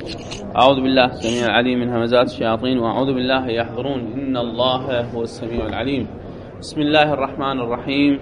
أعوذ بالله السميع العليم من همزات الشياطين، وأعوذ بالله يحضرون، إن الله هو السميع العليم. بسم الله الرحمن الرحيم.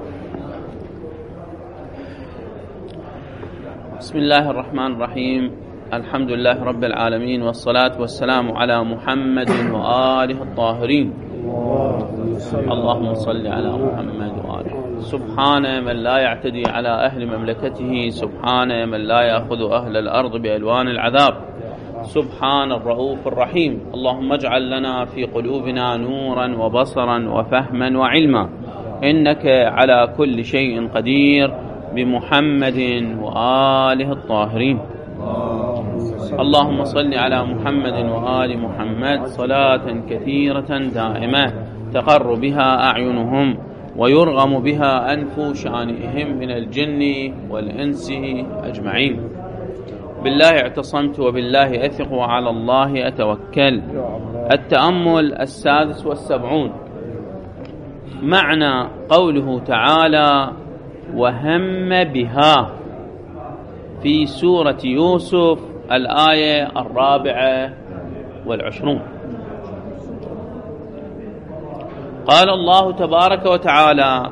بسم الله الرحمن الرحيم. الحمد لله رب العالمين، والصلاة والسلام على محمد وآله الطاهرين. اللهم صل على محمد وآله. سبحان من لا يعتدي على أهل مملكته، سبحان من لا يأخذ أهل الأرض بألوان العذاب، سبحان الرؤوف الرحيم. اللهم اجعل لنا في قلوبنا نورا وبصرا وفهما وعلما، إنك على كل شيء قدير، بمحمد وآله الطاهرين. اللهم صل على محمد وآل محمد صلاة كثيرة دائمة تقر بها أعينهم ويرغم بها أنف شانئهم من الجن والإنس أجمعين. بالله اعتصمت وبالله أثق وعلى الله أتوكل. التأمل 76. معنى قوله تعالى وهم بها في سورة يوسف الآية 24. قال الله تبارك وتعالى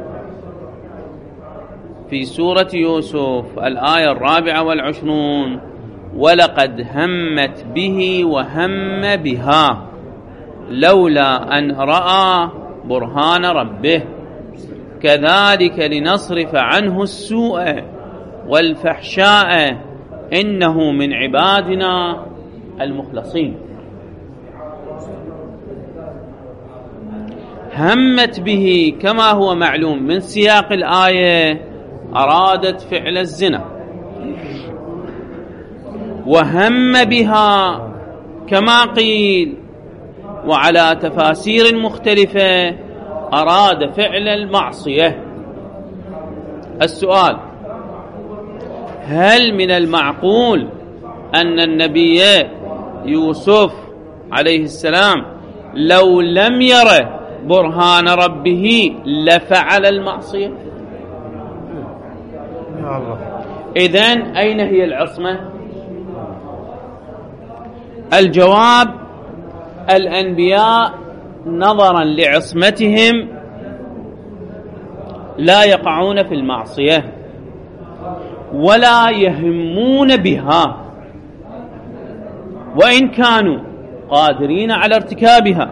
في سورة يوسف الآية 24: ولقد همت به وهم بها لولا أن رأى برهان ربه كذلك لنصرف عنه السوء والفحشاء إنه من عبادنا المخلصين. همت به كما هو معلوم من سياق الآية أرادت فعل الزنا، وهم بها كما قيل وعلى تفاسير مختلفة أراد فعل المعصية. السؤال: هل من المعقول أن النبي يوسف عليه السلام لو لم يره برهان ربه لفعل المعصية؟ إذن أين هي العصمة؟ الجواب: الأنبياء نظرا لعصمتهم لا يقعون في المعصية ولا يهمون بها، وإن كانوا قادرين على ارتكابها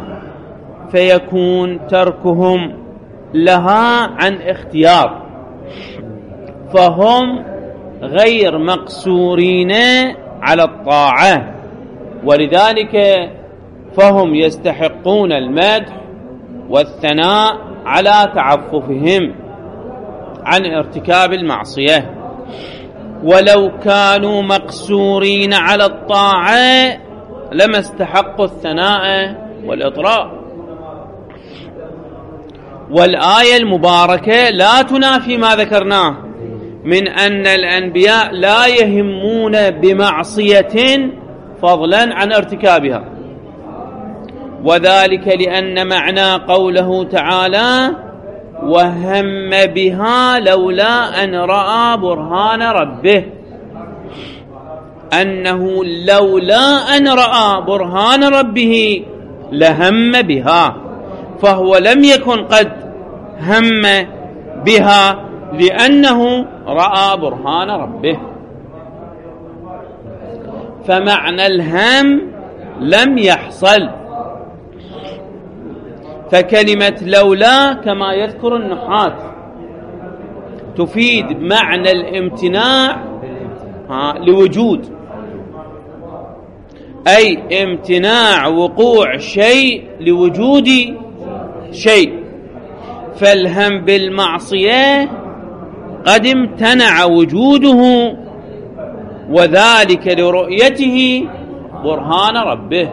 فيكون تركهم لها عن اختيار، فهم غير مقصورين على الطاعة، ولذلك فهم يستحقون المدح والثناء على تعففهم عن ارتكاب المعصية. ولو كانوا مقصورين على الطاعة لما استحقوا الثناء والإطراء. والآية المباركة لا تنافي ما ذكرناه من أن الأنبياء لا يهمون بمعصية فضلا عن ارتكابها، وذلك لأن معنى قوله تعالى وهم بها لولا أن رأى برهان ربه أنه لولا أن رأى برهان ربه لهم بها، فهو لم يكن قد هم بها لأنه رأى برهان ربه، فمعنى الهم لم يحصل. فكلمة لولا كما يذكر النحاة تفيد معنى الامتناع لوجود، أي امتناع وقوع شيء لوجود شيء. فالهم بالمعصية قد امتنع وجوده، وذلك لرؤيته برهان ربه،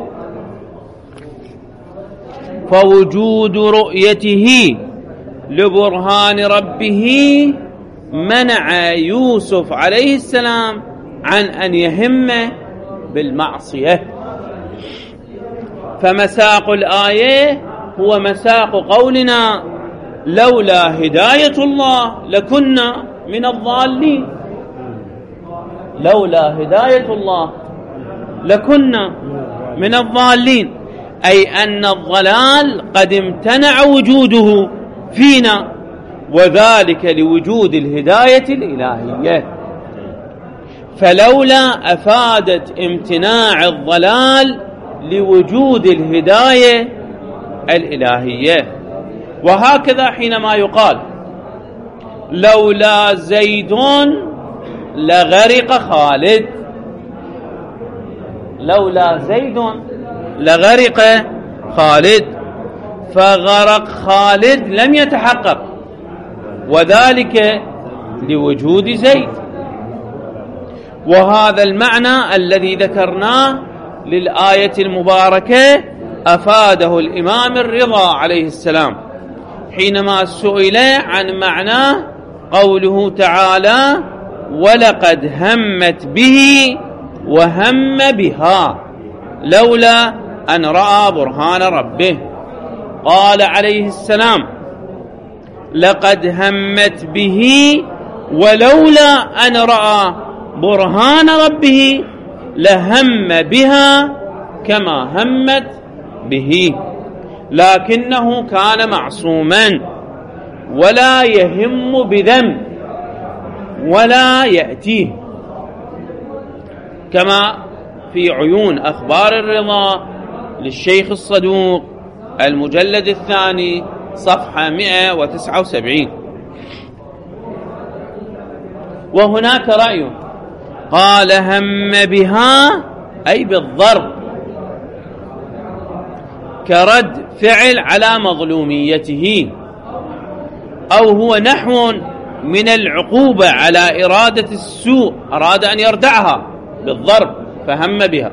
فوجود رؤيته لبرهان ربه منع يوسف عليه السلام عن أن يهم بالمعصية. فمساق الآية هو مساق قولنا لولا هداية الله لكنا من الضالين. لولا هداية الله لكنا من الضالين، أي أن الضلال قد امتنع وجوده فينا، وذلك لوجود الهداية الإلهية. فلولا أفادت امتناع الضلال لوجود الهداية الإلهية. وهكذا حينما يقال لولا زيد لغرق خالد، لولا زيد لغرق خالد، فغرق خالد لم يتحقق، وذلك لوجود زيد. وهذا المعنى الذي ذكرناه للآية المباركة أفاده الإمام الرضا عليه السلام حينما سئل عن معناه قوله تعالى ولقد همت به وهم بها لولا أن رأى برهان ربه. قال عليه السلام لقد همت به ولولا أن رأى برهان ربه لهم بها كما همت به، لكنه كان معصوما ولا يهم بذنب ولا يأتيه، كما في عيون أخبار الرضا للشيخ الصدوق المجلد الثاني صفحة 179. وهناك رأي قال هم بها أي بالضرب كرد فعل على مظلوميته، أو هو نحو من العقوبة على إرادة السوء، أراد أن يردعها بالضرب فهم بها،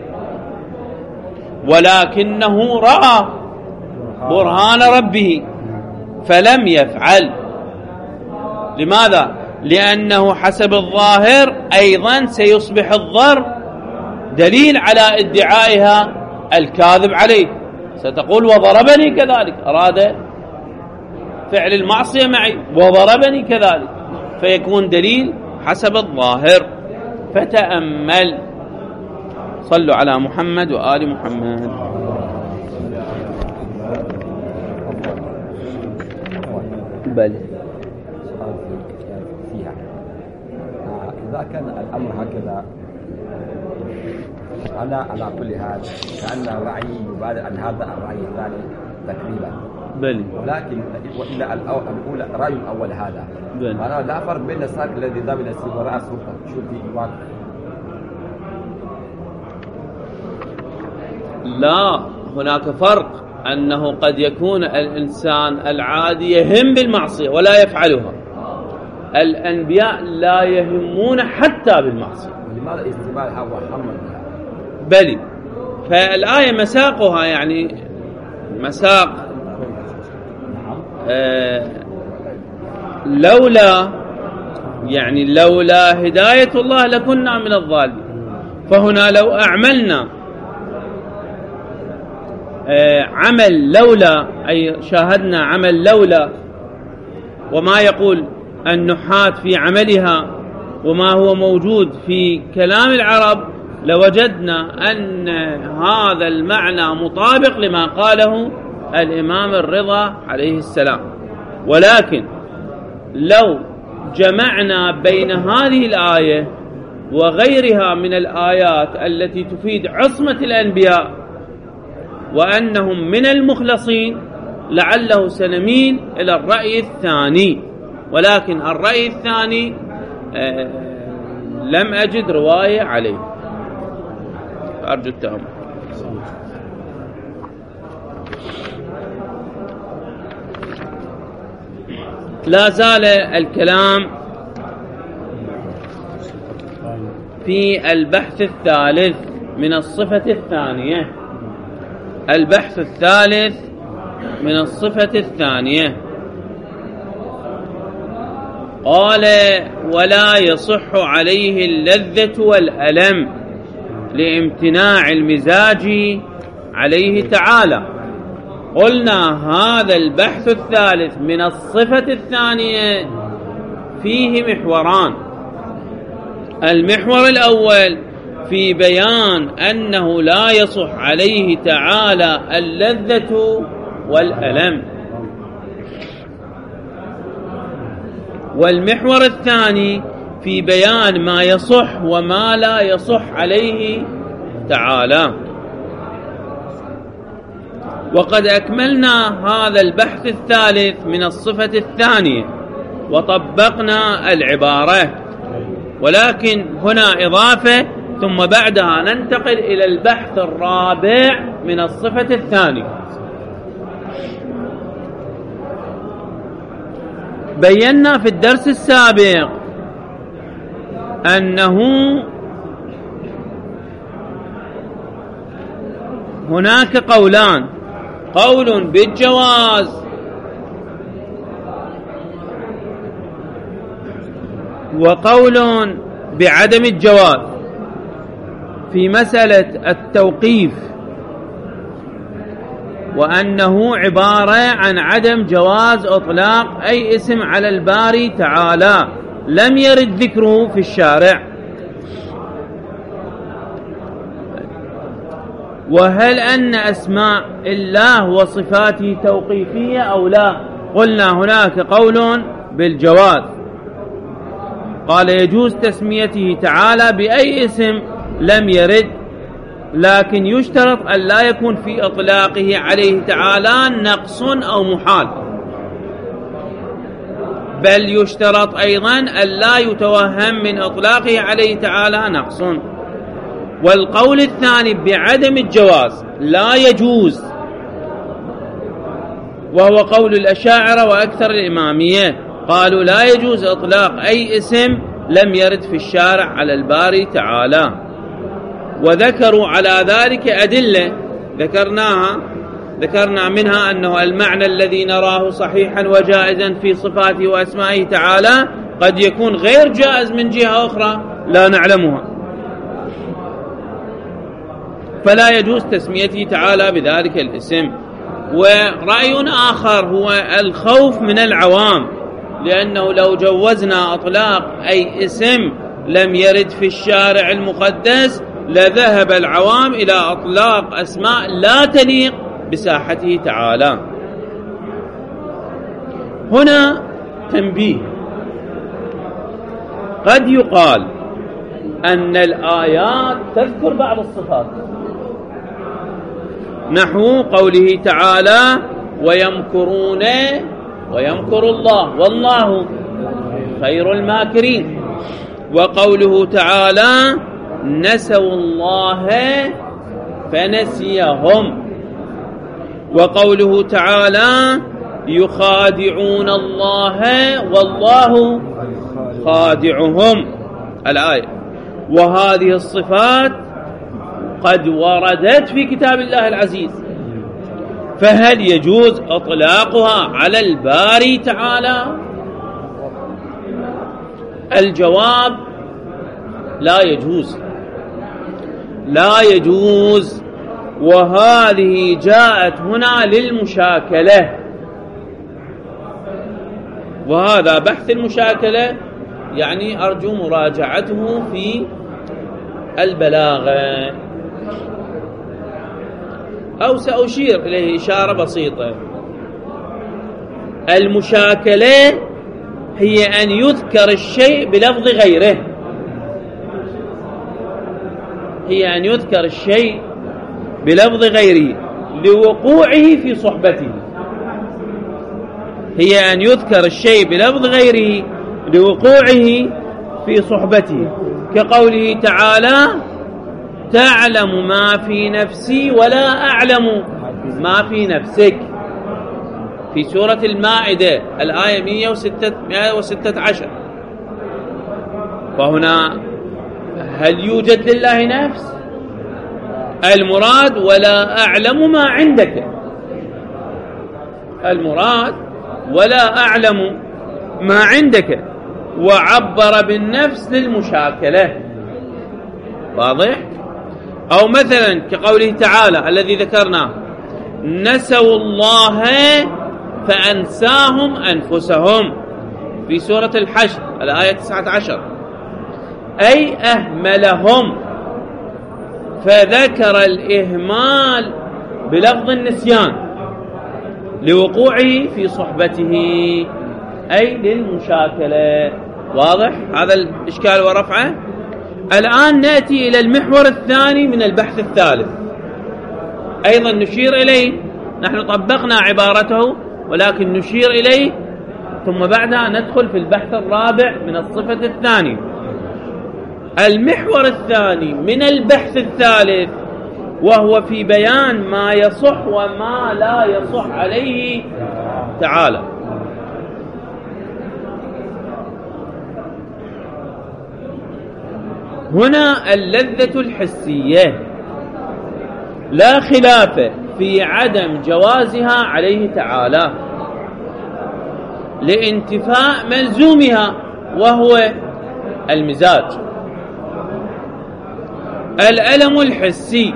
ولكنه رأى برهان ربه فلم يفعل. لماذا؟ لأنه حسب الظاهر أيضا سيصبح الضرب دليل على ادعائها الكاذب عليه، ستقول وضربني كذلك، أراد فعل المعصية معي وضربني كذلك، فيكون دليل حسب الظاهر. فتأمل. صلوا على محمد وآل محمد. بل فيها إذا كان الأمر هكذا على كل حال كأن الرأي يبادر عن هذا الرأي الثاني تقريبا، بل ولكن وإلا الأولى الرأي الأول هذا أنا لا فرق بين الساق الذي ذهب إلى السيف ورأى السلطة شرطي واقع. لا، هناك فرق، أنه قد يكون الإنسان العادي يهم بالمعصية ولا يفعلها، الأنبياء لا يهمون حتى بالمعصية. لماذا استعمالها وحمل بها؟ بل فالآية مساقها يعني مساق لولا، يعني لولا هداية الله لكنا من الضالين. فهنا لو أعملنا عمل لولا، أي شاهدنا عمل لولا وما يقول النحاة في عملها وما هو موجود في كلام العرب، لوجدنا أن هذا المعنى مطابق لما قاله الإمام الرضا عليه السلام. ولكن لو جمعنا بين هذه الآية وغيرها من الآيات التي تفيد عصمة الأنبياء وأنهم من المخلصين، لعله سنميل إلى الرأي الثاني. ولكن الرأي الثاني لم أجد رواية عليه، أرجو التأمل. لا زال الكلام في البحث الثالث من الصفة الثانية. البحث الثالث من الصفة الثانية قال ولا يصح عليه اللذة والألم لامتناع المزاج عليه تعالى. قلنا هذا البحث الثالث من الصفة الثانية فيه محوران. المحور الأول في بيان أنه لا يصح عليه تعالى اللذة والألم. والمحور الثاني في بيان ما يصح وما لا يصح عليه تعالى. وقد أكملنا هذا البحث الثالث من الصفة الثانية وطبقنا العبارة، ولكن هنا إضافة، ثم بعدها ننتقل إلى البحث الرابع من الصفة الثانية. بينا في الدرس السابق أنه هناك قولان: قول بالجواز وقول بعدم الجواز في مسألة التوقيف، وأنه عبارة عن عدم جواز إطلاق أي اسم على الباري تعالى لم يرد ذكره في الشارع. وهل أن أسماء الله وصفاته توقيفية أو لا؟ قلنا هناك قول بالجواز، قال يجوز تسميته تعالى بأي اسم لم يرد، لكن يشترط أن لا يكون في إطلاقه عليه تعالى نقص أو محال، بل يشترط أيضا أن لا يتوهم من إطلاقه عليه تعالى نقص. والقول الثاني بعدم الجواز لا يجوز، وهو قول الأشاعرة وأكثر الإمامية، قالوا لا يجوز إطلاق أي اسم لم يرد في الشارع على الباري تعالى، وذكروا على ذلك أدلة ذكرنا منها أنه المعنى الذي نراه صحيحا وجائزا في صفاته وأسمائه تعالى قد يكون غير جائز من جهة أخرى لا نعلمها، فلا يجوز تسميته تعالى بذلك الاسم. ورأي آخر هو الخوف من العوام، لأنه لو جوزنا أطلاق أي اسم لم يرد في الشارع المقدس لذهب العوام إلى أطلاق أسماء لا تليق بساحته تعالى. هنا تنبيه: قد يقال أن الآيات تذكر بعض الصفات، نحو قوله تعالى: ويمكرون ويمكر الله والله خير الماكرين، وقوله تعالى: نسوا الله فنسيهم، وقوله تعالى: يخادعون الله والله خادعهم الآية. وهذه الصفات قد وردت في كتاب الله العزيز، فهل يجوز إطلاقها على الباري تعالى؟ الجواب: لا يجوز، لا يجوز. وهذه جاءت هنا للمشاكلة، وهذا بحث المشاكلة يعني أرجو مراجعته في البلاغة، أو سأشير إليه إشارة بسيطة. المشاكلة هي أن يذكر الشيء بلفظ غيره، هي أن يذكر الشيء بلفظ غيره لوقوعه في صحبته، هي أن يذكر الشيء بلفظ غيره لوقوعه في صحبته، كقوله تعالى: تعلم ما في نفسي ولا أعلم ما في نفسك، في سورة المائدة الآية 116. فهنا هل يوجد لله نفس؟ المراد ولا أعلم ما عندك، المراد ولا أعلم ما عندك، وعبر بالنفس للمشاكلة. واضح؟ أو مثلا كقوله تعالى الذي ذكرناه: نسوا الله فأنساهم أنفسهم، في سورة الحشر الآية 19، أي أهملهم فذكر الإهمال بلفظ النسيان لوقوعه في صحبته، أي للمشاكلة. واضح هذا الإشكال ورفعه؟ الآن نأتي إلى المحور الثاني من البحث الثالث، أيضا نشير إليه، نحن طبقنا عبارته ولكن نشير إليه، ثم بعدها ندخل في البحث الرابع من الصفة الثانية. المحور الثاني من البحث الثالث وهو في بيان ما يصح وما لا يصح عليه تعالى. هنا اللذة الحسية لا خلاف في عدم جوازها عليه تعالى لانتفاء ملزومها وهو المزاج. الألم الحسي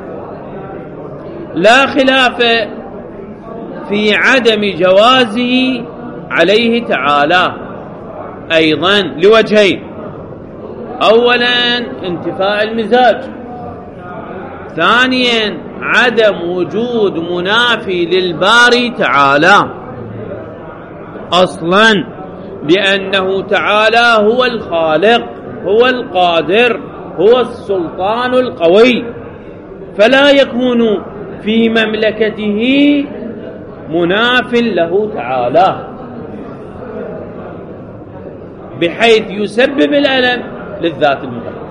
لا خلاف في عدم جوازه عليه تعالى أيضا لوجهين: أولا انتفاء المزاج، ثانيا عدم وجود منافي للباري تعالى أصلا، لأنه تعالى هو الخالق، هو القادر، هو السلطان القوي، فلا يكون في مملكته مناف له تعالى بحيث يسبب الألم للذات المقدسة.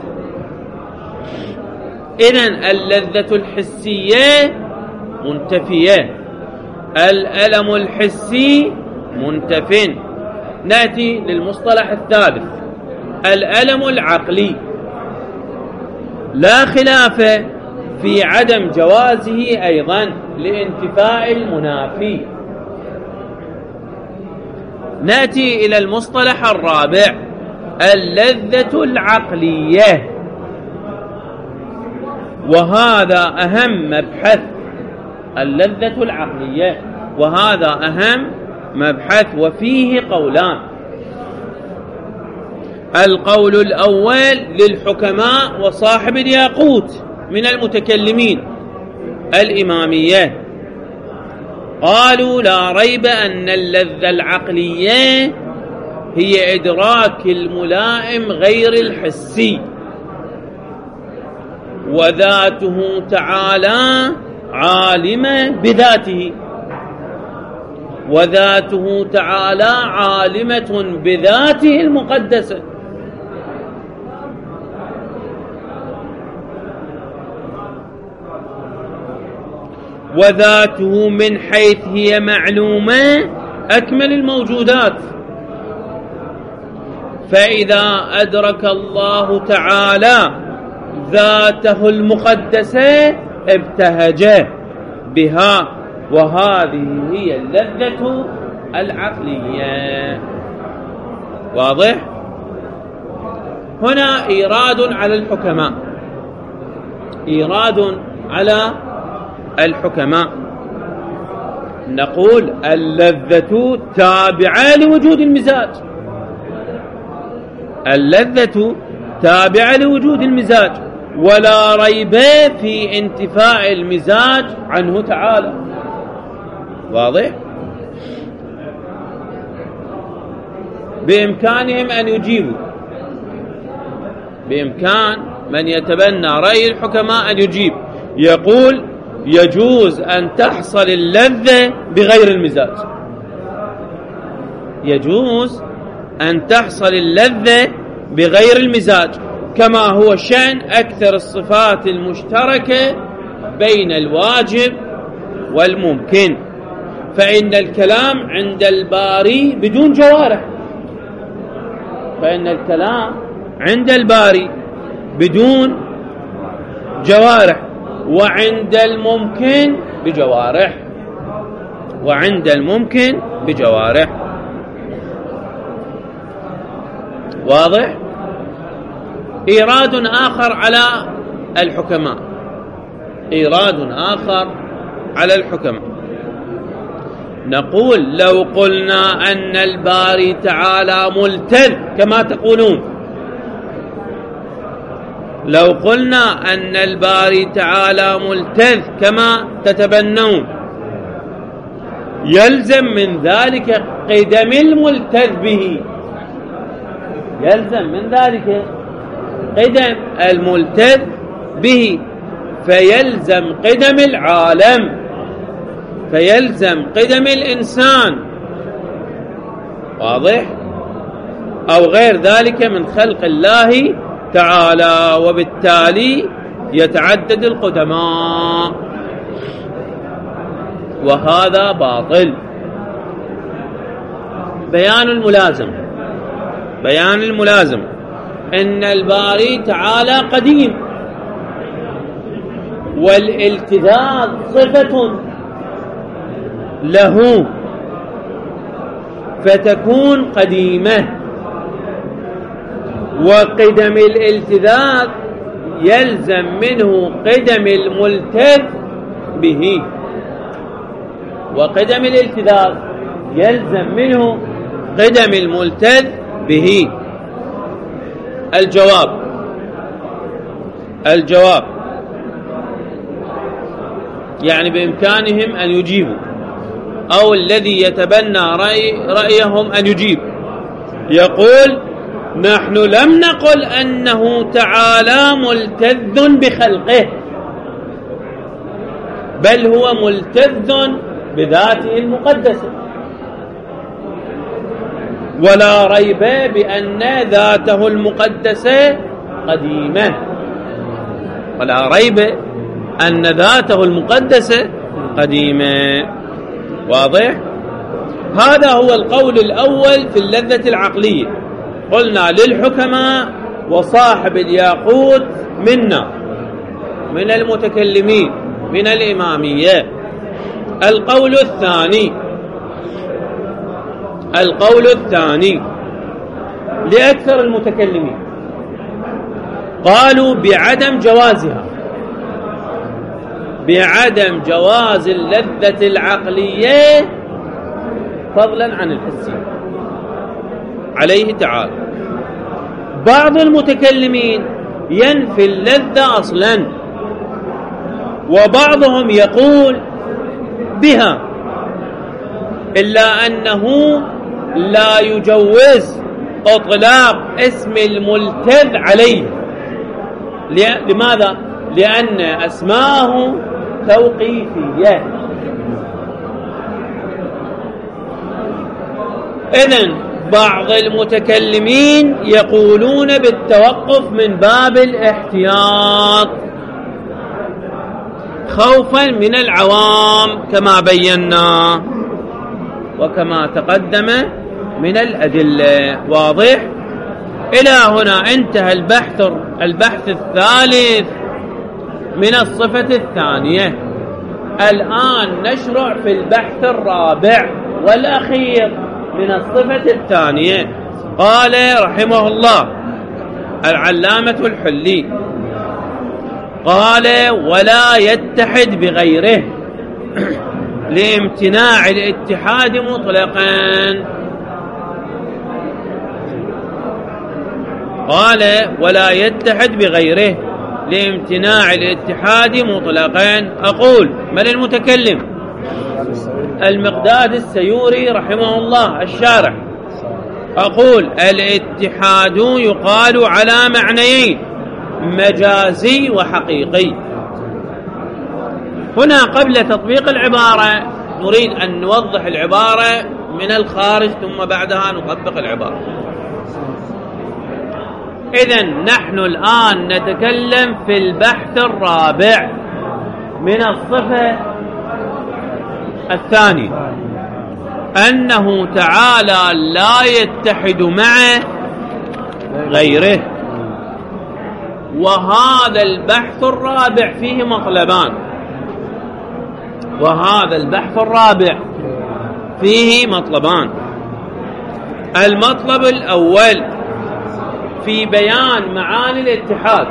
إذن اللذة الحسية منتفية، الألم الحسي منتف. نأتي للمصطلح الثالث: الألم العقلي لا خلاف في عدم جوازه أيضا لانتفاء المنافي. نأتي إلى المصطلح الرابع: اللذة العقلية، وهذا أهم مبحث. اللذة العقلية وهذا أهم مبحث، وفيه قولان. القول الأول للحكماء وصاحب الياقوت من المتكلمين الإمامية، قالوا لا ريب أن اللذة العقلية هي إدراك الملائم غير الحسي، وذاته تعالى عالمة بذاته، وذاته تعالى عالمة بذاته المقدسة. وذاته من حيث هي معلومة أكمل الموجودات، فإذا أدرك الله تعالى ذاته المقدسة ابتهج بها، وهذه هي اللذة العقلية. واضح؟ هنا إيراد على الحكماء، إيراد على الحكماء. نقول اللذة تابعة لوجود المزاج، اللذة تابعة لوجود المزاج، ولا ريب في انتفاء المزاج عنه تعالى. واضح؟ بإمكانهم أن يجيبوا، بإمكان من يتبنى رأي الحكماء أن يجيب، يقول يجوز أن تحصل اللذة بغير المزاج، يجوز أن تحصل اللذة بغير المزاج، كما هو شأن أكثر الصفات المشتركة بين الواجب والممكن. فإن الكلام عند الباري بدون جوارح، فإن الكلام عند الباري بدون جوارح، وعند الممكن بجوارح، وعند الممكن بجوارح. واضح؟ إيراد آخر على الحكماء، إيراد آخر على الحكماء. نقول لو قلنا أن الباري تعالى ملتذ كما تقولون، لو قلنا أن الباري تعالى ملتذ كما تتبنون يلزم من ذلك قدم الملتذ به، يلزم من ذلك قدم الملتذ به، فيلزم قدم العالم، فيلزم قدم الإنسان، واضح؟ أو غير ذلك من خلق الله تعالى، وبالتالي يتعدد القدماء، وهذا باطل. بيان الملازم، بيان الملازم إن الباري تعالى قديم، والالتذاذ صفة له فتكون قديمة، وقدم الالتذاذ يلزم منه قدم الملتذ به، وقدم الالتذاذ يلزم منه قدم الملتذ به. الجواب يعني بإمكانهم أن يجيبوا، أو الذي يتبنى رأيهم أن يجيب. يقول: نحن لم نقل أنه تعالى ملتذ بخلقه، بل هو ملتذ بذاته المقدسة، ولا ريب بأن ذاته المقدسة قديمة، ولا ريب أن ذاته المقدسة قديمة. واضح؟ هذا هو القول الأول في اللذة العقلية. قلنا للحكماء وصاحب الياقوت منا، من المتكلمين، من الإمامية. القول الثاني لأكثر المتكلمين، قالوا بعدم جوازها، بعدم جواز اللذة العقلية فضلا عن الحسية عليه تعالى. بعض المتكلمين ينفي اللذة أصلا، وبعضهم يقول بها، إلا أنه لا يجوز إطلاق اسم الملتذ عليه. لماذا؟ لأن أسماءه توقيفية. إذن بعض المتكلمين يقولون بالتوقف من باب الاحتياط خوفا من العوام كما بينا وكما تقدم من الأدلة. واضح؟ إلى هنا انتهى البحث الثالث من الصفة الثانية. الآن نشرع في البحث الرابع والأخير من الصفة الثانية. قال رحمه الله العلامة الحلي، قال: ولا يتحد بغيره لامتناع الاتحاد مطلقا. قال: ولا يتحد بغيره لامتناع الاتحاد مطلقا. أقول: من المتكلم؟ المقداد السيوري رحمه الله الشارح. أقول: الاتحاد يقال على معنيين، مجازي وحقيقي. هنا قبل تطبيق العبارة نريد أن نوضح العبارة من الخارج، ثم بعدها نطبق العبارة. إذن نحن الآن نتكلم في البحث الرابع من الصفة الثاني، أنه تعالى لا يتحد مع غيره. وهذا البحث الرابع فيه مطلبان، المطلب الأول في بيان معاني الاتحاد،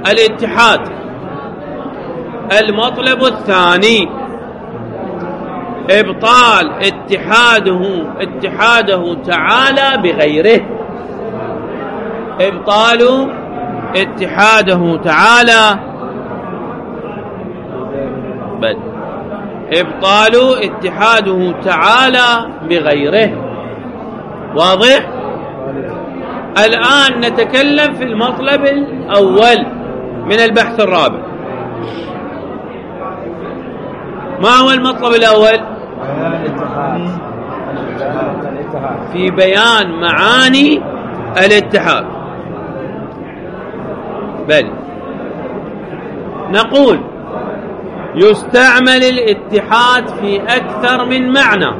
المطلب الثاني إبطال اتحاده تعالى بغيره. إبطال اتحاده تعالى إبطال اتحاده تعالى بغيره. واضح؟ الآن نتكلم في المطلب الأول من البحث الرابع. ما هو المطلب الأول؟ في بيان معاني الاتحاد. بل نقول يستعمل الاتحاد في أكثر من معنى.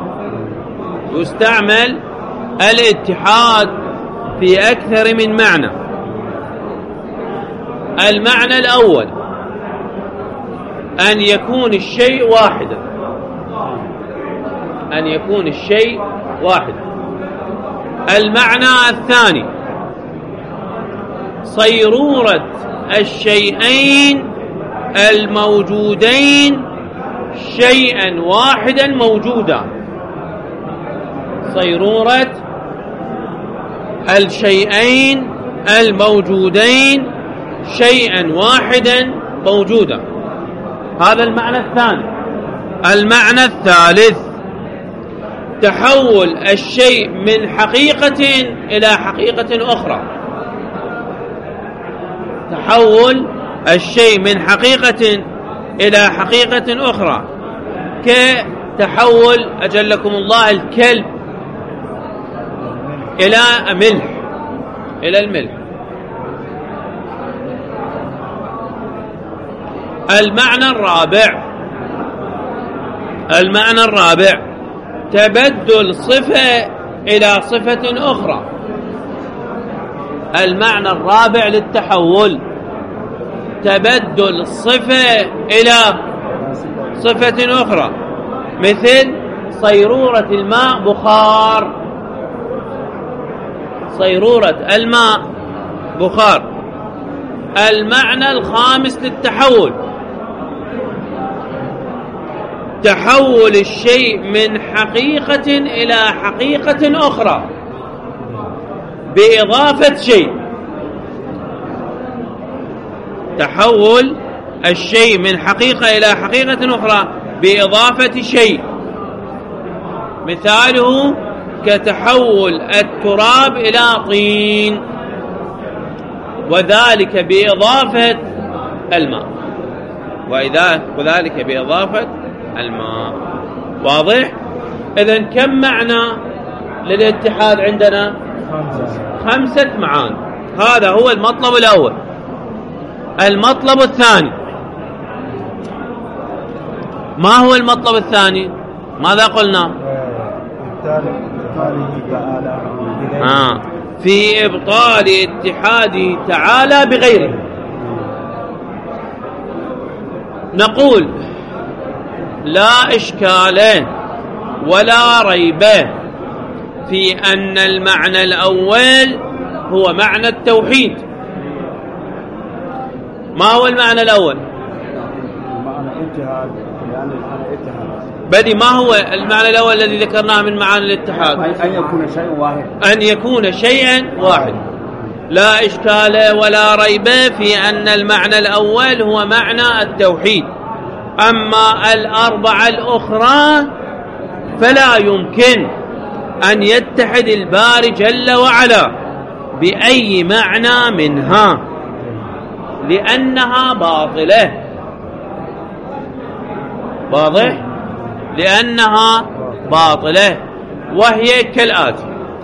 يستعمل الاتحاد في أكثر من معنى. المعنى الأول أن يكون الشيء واحدا. أن يكون الشيء واحدا. المعنى الثاني صيرورة الشيئين الموجودين شيئا واحدا موجودا. صيرورة الشيئين الموجودين شيئا واحدا موجودا. هذا المعنى الثاني. المعنى الثالث تحول الشيء من حقيقة إلى حقيقة أخرى. تحول الشيء من حقيقة إلى حقيقة أخرى، كتحول أجلكم الله الكلب إلى ملح، إلى الملح. المعنى الرابع تبدل صفة إلى صفة أخرى. المعنى الرابع للتحول تبدل صفة إلى صفة أخرى، مثل صيرورة الماء بخار. صيرورة الماء بخار. المعنى الخامس للتحول تحول الشيء من حقيقة إلى حقيقة أخرى بإضافة شيء. تحول الشيء من حقيقة إلى حقيقة أخرى بإضافة شيء. مثاله كتحول التراب إلى طين، وذلك بإضافة الماء. وذلك بإضافة الماء. واضح؟ إذن كم معنى للاتحاد عندنا؟ 5 معاني. هذا هو المطلب الأول. المطلب الثاني، ما هو المطلب الثاني؟ ماذا قلنا؟ في إبطال اتحاده تعالى بغيره. نقول لا إشكال ولا ريب في أن المعنى الأول هو معنى التوحيد. ما هو المعنى الأول؟ بدي ما هو المعنى الأول الذي ذكرناه من معاني الاتحاد؟ أن يكون شيء واحد. أن يكون شيئا واحد. لا إشكال ولا ريب في أن المعنى الأول هو معنى التوحيد. أما الأربعة الأخرى فلا يمكن أن يتحد الباري جل وعلا بأي معنى منها، لأنها باطلة. واضح؟ لأنها باطلة، وهي كالآتي.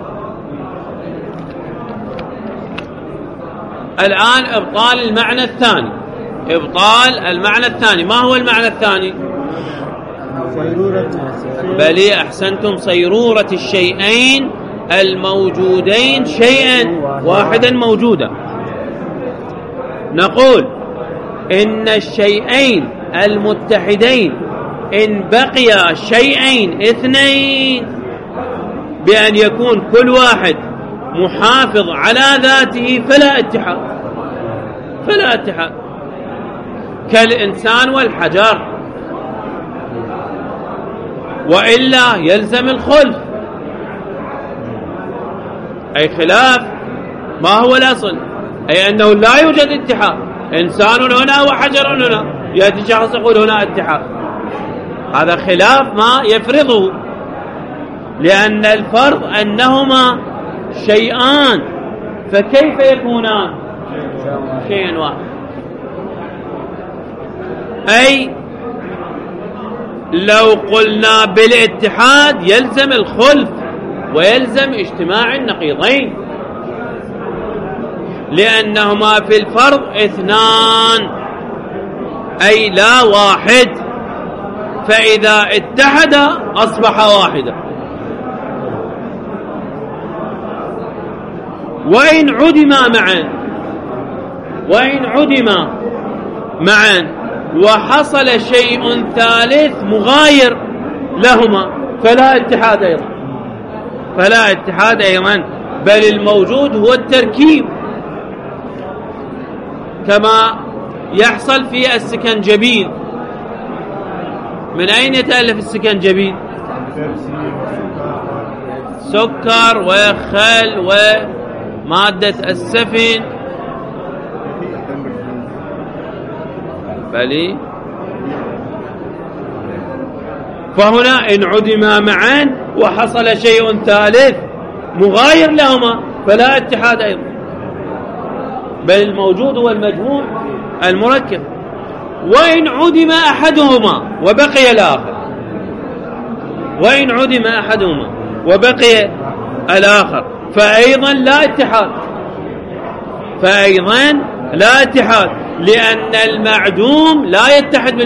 الآن إبطال المعنى الثاني. إبطال المعنى الثاني. ما هو المعنى الثاني؟ بل أحسنتم، صيرورة الشيئين الموجودين شيئا واحدا موجودا. نقول إن الشيئين المتحدين إن بقي شيئين اثنين بأن يكون كل واحد محافظ على ذاته فلا اتحاد. فلا اتحاد. كالإنسان والحجر. وإلا يلزم الخلف. أي خلاف ما هو الأصل، أي أنه لا يوجد اتحاد، إنسان هنا وحجر هنا، يأتي شخص يقول هنا اتحاد، هذا خلاف ما يفرضه، لأن الفرض أنهما شيئان، فكيف يكونان شيئا واحد؟ أي لو قلنا بالاتحاد يلزم الخلف ويلزم اجتماع النقيضين، لأنهما في الفرض اثنان أي لا واحد، فإذا اتحد أصبح واحدا. وإن عدما معا وحصل شيء ثالث مغاير لهما فلا اتحاد أيضا، بل الموجود هو التركيب، كما يحصل في السكنجبيل. من أين يتألف السكنجبيل؟ سكر وخل ومادة السفن، بلي. فهنا إن عدما معا وحصل شيء ثالث مغاير لهما فلا اتحاد أيضا، بل الموجود هو المجموع المركب. وإن عدم أحدهما وبقي الآخر فأيضا لا اتحاد، لأن المعدوم لا يتحد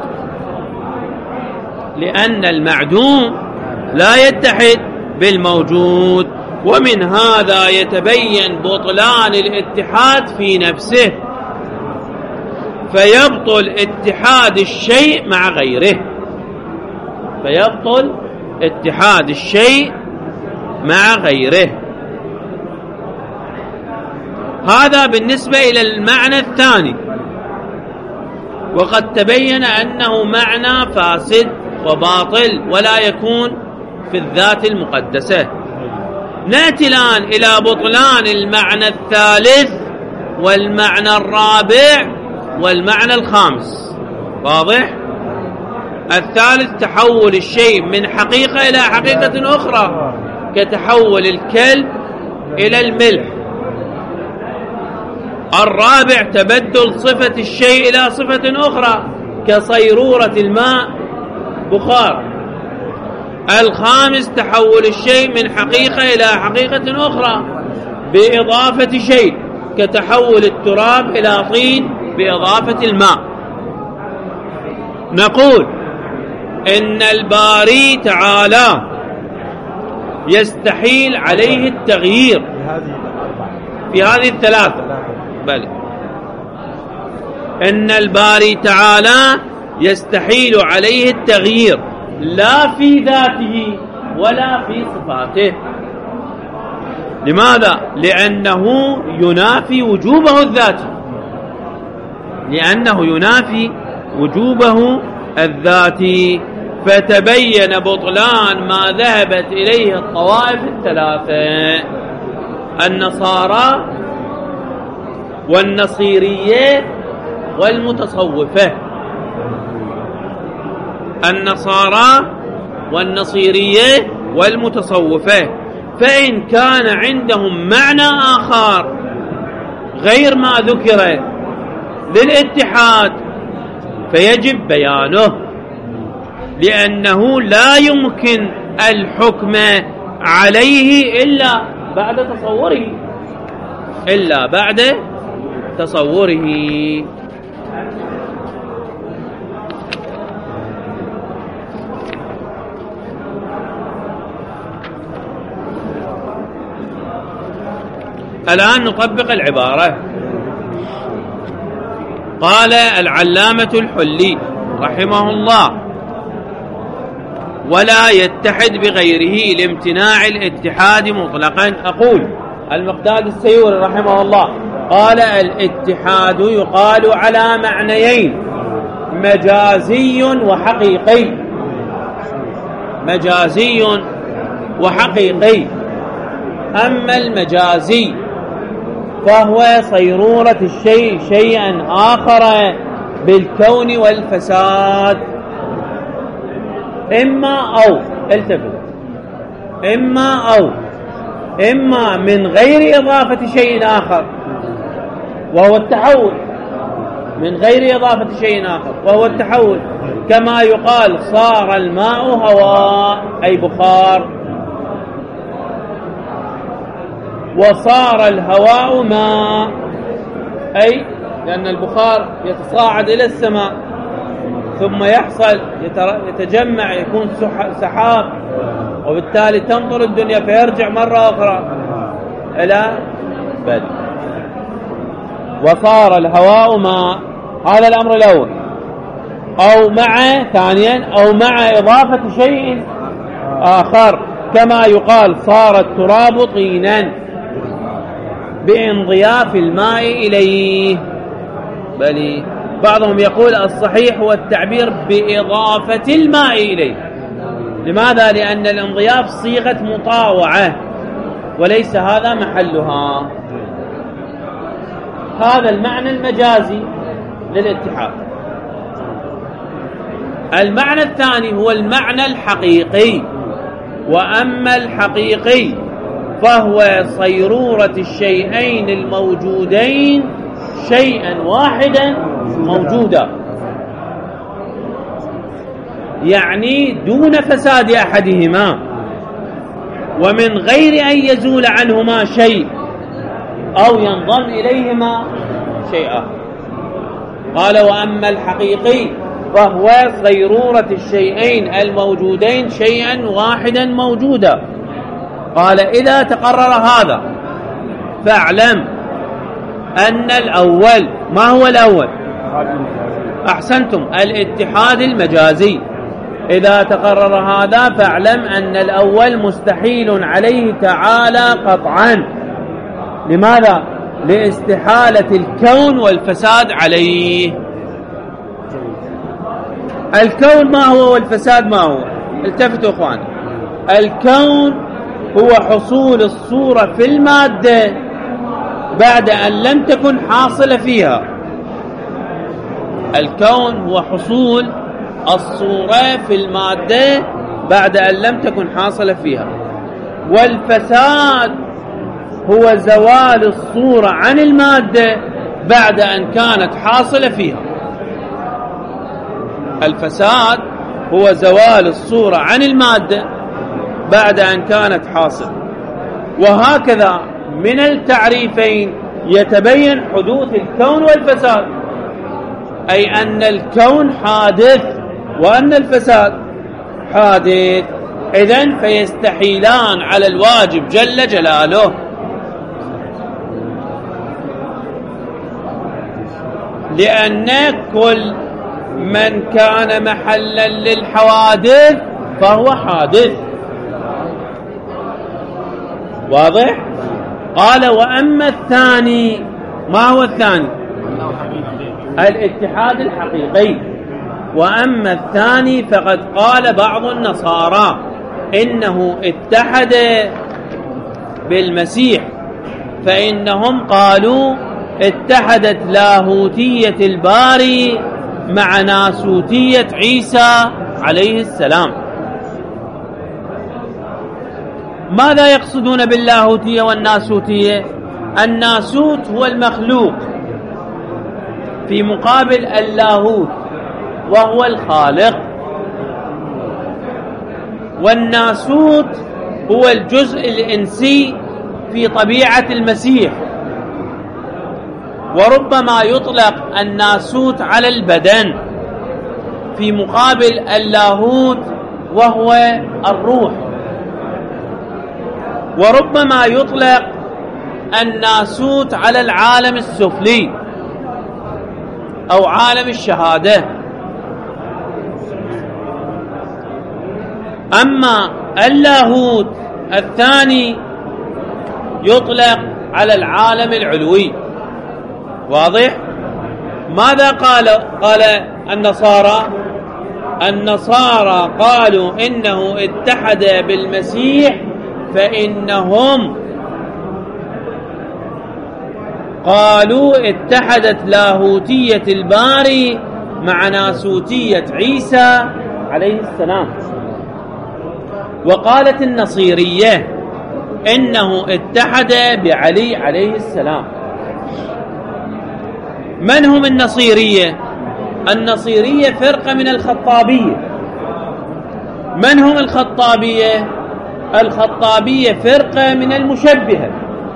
بالموجود. ومن هذا يتبين بطلان الاتحاد في نفسه، فيبطل اتحاد الشيء مع غيره. هذا بالنسبة إلى المعنى الثاني، وقد تبين أنه معنى فاسد وباطل ولا يكون في الذات المقدسة. نأتي الآن إلى بطلان المعنى الثالث والمعنى الرابع والمعنى الخامس. واضح؟ الثالث تحول الشيء من حقيقة إلى حقيقة أخرى، كتحول الكلب إلى الملح. الرابع تبدل صفة الشيء إلى صفة أخرى، كصيرورة الماء بخار. الخامس تحول الشيء من حقيقة إلى حقيقة أخرى بإضافة شيء، كتحول التراب إلى طين بإضافة الماء. نقول إن الباري تعالى يستحيل عليه التغيير في هذه الثلاثة، بل إن الباري تعالى يستحيل عليه التغيير لا في ذاته ولا في صفاته. لماذا؟ لأنه ينافي وجوبه الذاتي. فتبين بطلان ما ذهبت إليه الطوائف الثلاثة، النصارى والنصيرية والمتصوفة. فإن كان عندهم معنى آخر غير ما ذكر للاتحاد فيجب بيانه، لأنه لا يمكن الحكم عليه إلا بعد تصوره. الآن نطبق العبارة. قال العلامة الحلي رحمه الله: ولا يتحد بغيره لامتناع الاتحاد مطلقا. أقول المقداد السيوري رحمه الله قال: الاتحاد يقال على معنيين، مجازي وحقيقي. مجازي وحقيقي. أما المجازي فهو صيرورة الشيء شيئا آخر بالكون والفساد، إما أو التفت، إما أو، إما من غير إضافة شيء آخر وهو التحول، من غير إضافة شيء آخر وهو التحول، كما يقال صار الماء هواء أي بخار، وصار الهواء ماء أي لأن البخار يتصاعد إلى السماء ثم يحصل يتجمع يكون سحاب، وبالتالي تنطر الدنيا فيرجع مرة أخرى إلى بدء. وصار الهواء ماء، هذا الأمر الأول. أو مع ثانيا أو مع إضافة شيء آخر، كما يقال صار التراب طينا بانضياف الماء إليه. بل بعضهم يقول الصحيح هو التعبير بإضافة الماء إليه. لماذا؟ لأن الانضياف صيغة مطاوعة وليس هذا محلها. هذا المعنى المجازي للاتحاد. المعنى الثاني هو المعنى الحقيقي. وأما الحقيقي فهو صيرورة الشيئين الموجودين شيئا واحدا موجودا، يعني دون فساد أحدهما ومن غير أن يزول عنهما شيء أو ينضم إليهما شيئا. قال وأما الحقيقي فهو صيرورة الشيئين الموجودين شيئا واحدا موجودا. قال إذا تقرر هذا فاعلم أن الأول، ما هو الأول؟ أحسنتم، الاتحاد المجازي. إذا تقرر هذا فاعلم أن الأول مستحيل عليه تعالى قطعا. لماذا؟ لاستحالة الكون والفساد عليه. الكون ما هو والفساد ما هو؟ التفتوا اخوان. الكون هو حصول الصورة في المادة بعد أن لم تكن حاصلة فيها. الكون هو حصول الصورة في المادة بعد أن لم تكن حاصلة فيها. والفساد هو زوال الصورة عن المادة بعد أن كانت حاصلة فيها. الفساد هو زوال الصورة عن المادة بعد أن كانت حاصلة. وهكذا من التعريفين يتبين حدوث الكون والفساد، أي أن الكون حادث وأن الفساد حادث. إذن فيستحيلان على الواجب جل جلاله. لأن كل من كان محلا للحوادث فهو حادث. واضح؟ قال وأما الثاني، ما هو الثاني؟ الاتحاد الحقيقي. وأما الثاني فقد قال بعض النصارى إنه اتحد بالمسيح، فإنهم قالوا اتحدت لاهوتية الباري مع ناسوتية عيسى عليه السلام. ماذا يقصدون باللاهوتية والناسوتية؟ الناسوت هو المخلوق في مقابل اللاهوت وهو الخالق، والناسوت هو الجزء الإنسي في طبيعة المسيح. وربما يطلق الناسوت على البدن في مقابل اللاهوت وهو الروح. وربما يطلق الناسوت على العالم السفلي أو عالم الشهادة. أما اللاهوت الثاني يطلق على العالم العلوي. واضح؟ ماذا قال النصارى؟ النصارى قالوا إنه اتحد بالمسيح، فإنهم قالوا اتحدت لاهوتية الباري مع ناسوتية عيسى عليه السلام. وقالت النصيرية إنه اتحد بعلي عليه السلام. من هم النصيرية؟ النصيرية فرقة من الخطابية. من هم الخطابية؟ الخطابية فرقة من المشبهة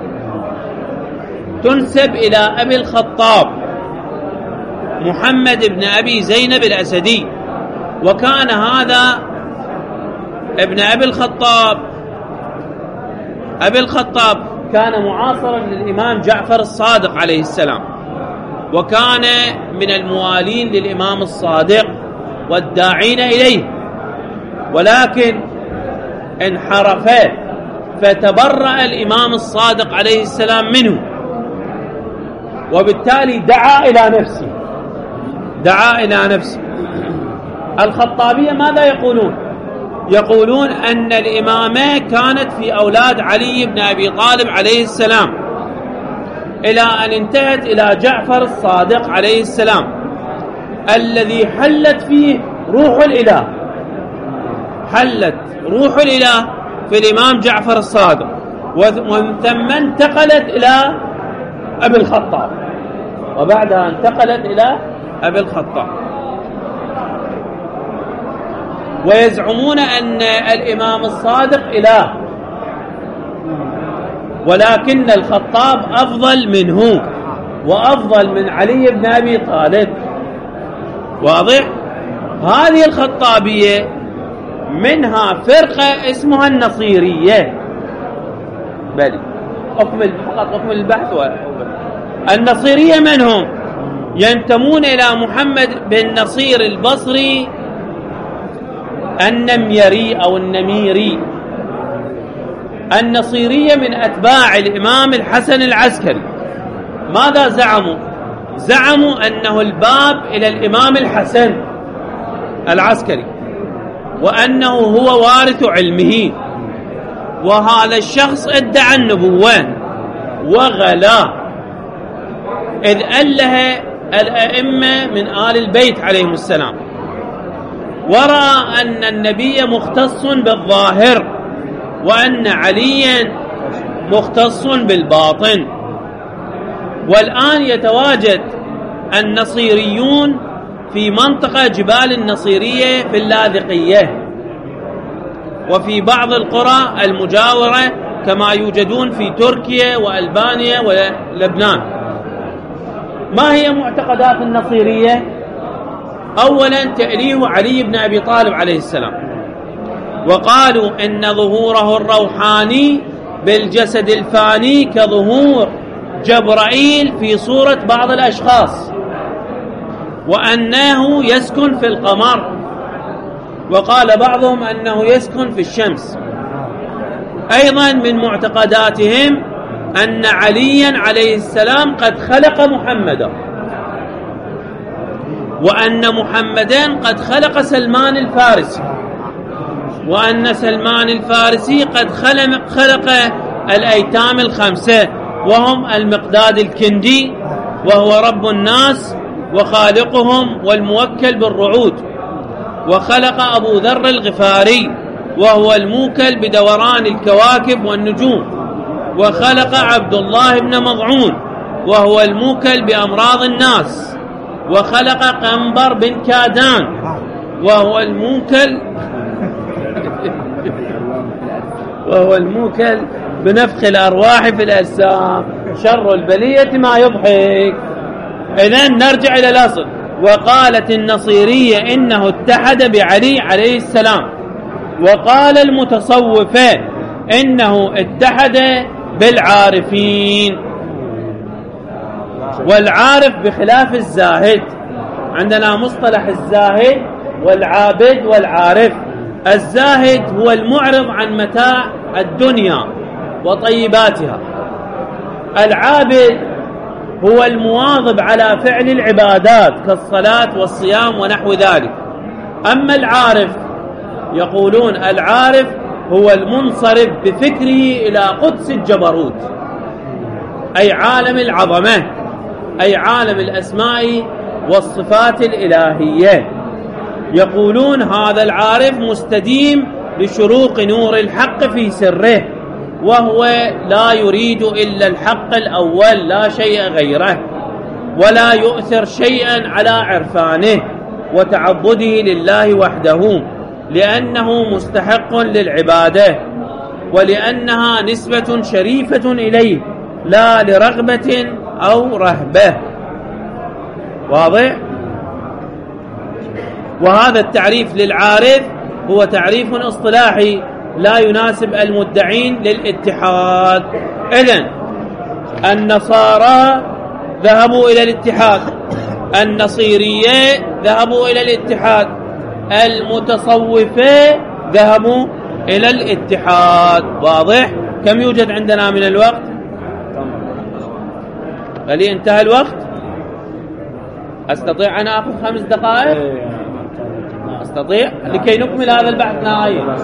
تنسب إلى أبي الخطاب محمد بن أبي زينب الأسدي، وكان هذا ابن أبي الخطاب كان معاصرا للإمام جعفر الصادق عليه السلام، وكان من الموالين للإمام الصادق والداعين إليه، ولكن انحرف فتبرأ الإمام الصادق عليه السلام منه، وبالتالي دعا إلى نفسه. الخطابية ماذا يقولون؟ يقولون أن الإمامة كانت في أولاد علي بن أبي طالب عليه السلام، إلى أن انتهت إلى جعفر الصادق عليه السلام الذي حلت فيه روح الإله. حلت روح الإله في الإمام جعفر الصادق، ومن ثم انتقلت إلى أبي الخطاب، وبعدها انتقلت إلى أبي الخطاب. ويزعمون أن الإمام الصادق إله، ولكن الخطاب أفضل منه وأفضل من علي بن أبي طالب. واضح؟ هذه الخطابية منها فرقة اسمها النصيرية. بل أكمل البحث. النصيرية من هم؟ ينتمون إلى محمد بن نصير البصري النميري أو النميري. النصيرية من أتباع الإمام الحسن العسكري. ماذا زعموا؟ زعموا أنه الباب إلى الإمام الحسن العسكري، وأنه هو وارث علمه، وهذا الشخص ادعى النبوة وغلا، إذ أله الأئمة من آل البيت عليهم السلام، ورأى أن النبي مختص بالظاهر وأن عليا مختص بالباطن. والآن يتواجد النصيريون في منطقة جبال النصيرية في اللاذقية وفي بعض القرى المجاورة، كما يوجدون في تركيا وألبانيا ولبنان. ما هي معتقدات النصيرية؟ أولا تأليه علي بن أبي طالب عليه السلام، وقالوا إن ظهوره الروحاني بالجسد الفاني كظهور جبرائيل في صورة بعض الأشخاص، وأنه يسكن في القمر، وقال بعضهم أنه يسكن في الشمس. أيضا من معتقداتهم أن عليا عليه السلام قد خلق محمدا، وأن محمدا قد خلق سلمان الفارسي، وأن سلمان الفارسي قد خلق الأيتام الخمسة، وهم المقداد الكندي وهو رب الناس وخالقهم والموكل بالرعود، وخلق أبو ذر الغفاري وهو الموكل بدوران الكواكب والنجوم، وخلق عبد الله بن مضعون وهو الموكل بأمراض الناس، وخلق قنبر بن كادان وهو الموكل بنفخ الأرواح في الأجسام. شر البلية ما يضحك. إذن نرجع إلى الأصل. وقالت النصيرية إنه اتحد بعلي عليه السلام، وقال المتصوفة إنه اتحد بالعارفين. والعارف بخلاف الزاهد. عندنا مصطلح الزاهد والعابد والعارف. الزاهد هو المعرض عن متاع الدنيا وطيباتها. العابد هو المواظب على فعل العبادات كالصلاة والصيام ونحو ذلك. أما العارف يقولون العارف هو المنصرف بفكره إلى قدس الجبروت، أي عالم العظمة، أي عالم الأسماء والصفات الإلهية. يقولون هذا العارف مستديم لشروق نور الحق في سره، وهو لا يريد إلا الحق الأول لا شيء غيره، ولا يؤثر شيئا على عرفانه وتعبده لله وحده، لأنه مستحق للعبادة، ولأنها نسبة شريفة إليه لا لرغبة أو رهبة. واضح؟ وهذا التعريف للعارف هو تعريف اصطلاحي لا يناسب المدعين للاتحاد. إذن النصارى ذهبوا إلى الاتحاد، النصيرية ذهبوا إلى الاتحاد، المتصوفة ذهبوا إلى الاتحاد. واضح؟ كم يوجد عندنا من الوقت؟ بل انتهى الوقت؟ أستطيع أن أخذ 5 دقائق؟ أستطيع لكي نكمل هذا البحث نهائيا.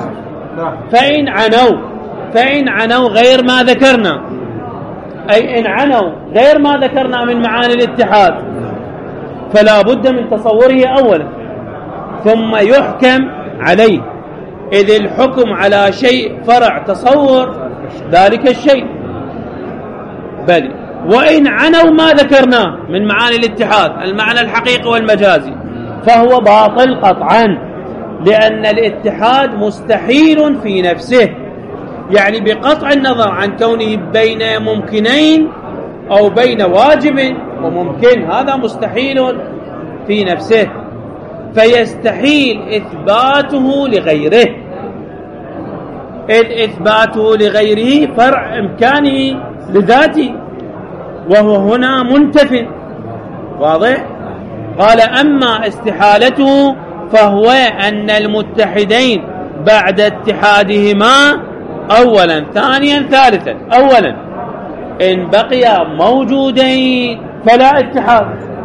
فإن عنوا غير ما ذكرنا، أي إن عنوا غير ما ذكرنا من معاني الاتحاد، فلا بد من تصوره أولا ثم يحكم عليه، إذ الحكم على شيء فرع تصور ذلك الشيء. بل وإن عنوا ما ذكرناه من معاني الاتحاد، المعنى الحقيقي والمجازي، فهو باطل قطعا، لأن الاتحاد مستحيل في نفسه، يعني بقطع النظر عن كونه بين ممكنين أو بين واجب وممكن، هذا مستحيل في نفسه، فيستحيل إثباته لغيره، إذ إثباته لغيره فرع إمكانه لذاته، وهو هنا منتف. واضح؟ قال أما استحالته فهو أن المتحدين بعد اتحادهما أولا ثانيا ثالثا، أولا إن بقيا موجودين فلا اتحاد،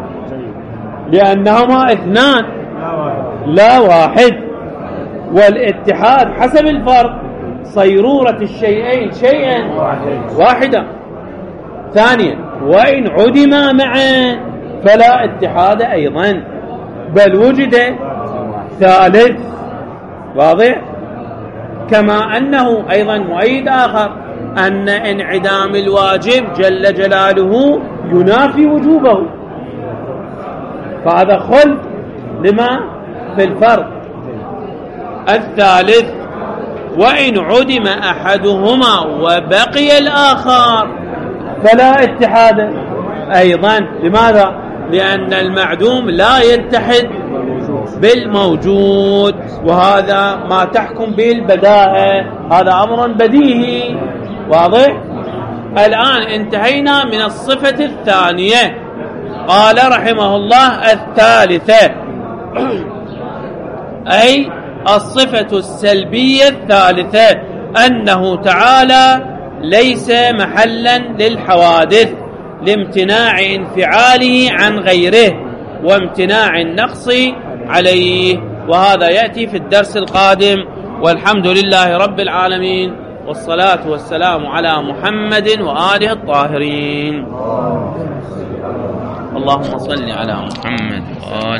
لأنهما اثنان لا واحد، والاتحاد حسب الفرق صيرورة الشيئين شيئا واحدا. ثانيا وإن عدما معا فلا اتحاد أيضا، بل وجد ثالث. واضح؟ كما أنه أيضا مؤيد آخر أن انعدام الواجب جل جلاله ينافي وجوبه، فهذا خلف لما في الفرق. الثالث وإن عدم أحدهما وبقي الآخر فلا اتحاد أيضا. لماذا؟ لأن المعدوم لا يتحد بالموجود، وهذا ما تحكم به البداهة، هذا أمر بديهي. واضح؟ الآن انتهينا من الصفة الثانية. قال رحمه الله الثالثة، أي الصفة السلبية الثالثة، أنه تعالى ليس محلا للحوادث لامتناع انفعاله عن غيره وامتناع النقص عليه. وهذا يأتي في الدرس القادم، والحمد لله رب العالمين، والصلاة والسلام على محمد وآله الطاهرين. اللهم صل على محمد وآله